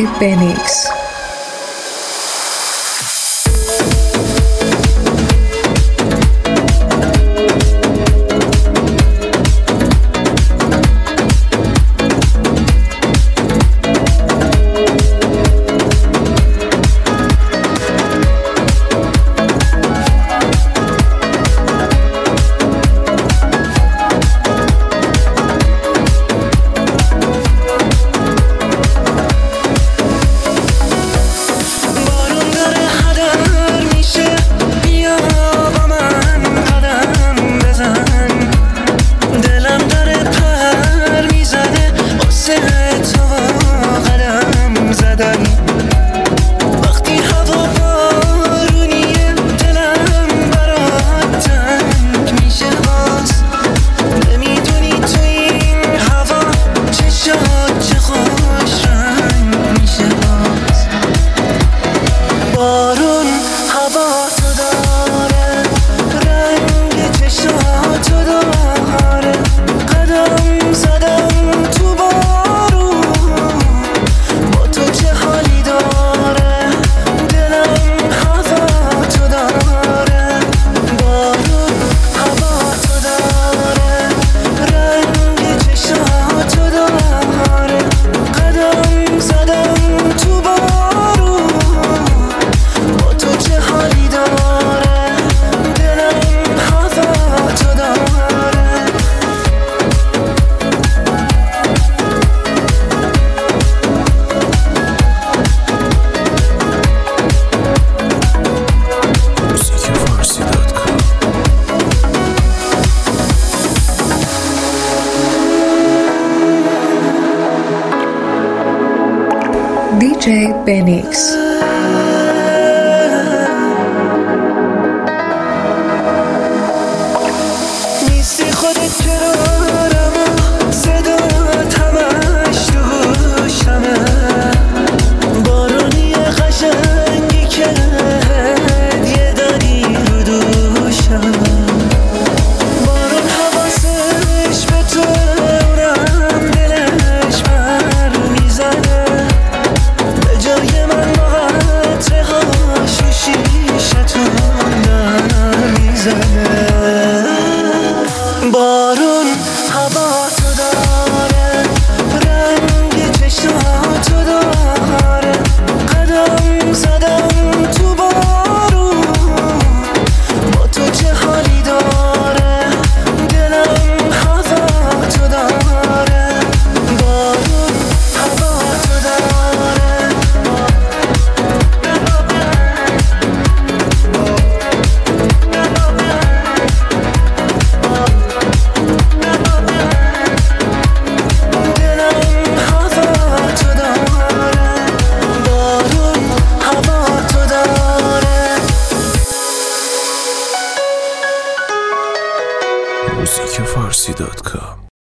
Benix. DJ Benix. نیستی خودت کنارم و صدات همش تو گوشمه بارونی قشنگی که هدیه دادی رو دوشم بارون حواسش به تو اونم دلش بر میزنه به جای من با قطره هاش و شیشتون در میزنه بارون هوا تو داره رنگ چشماتو داره قدم زدم تو بارون با تو چه حالی داره دلم هوا تو داره بارون هوا تو داره موزیک فارسی.com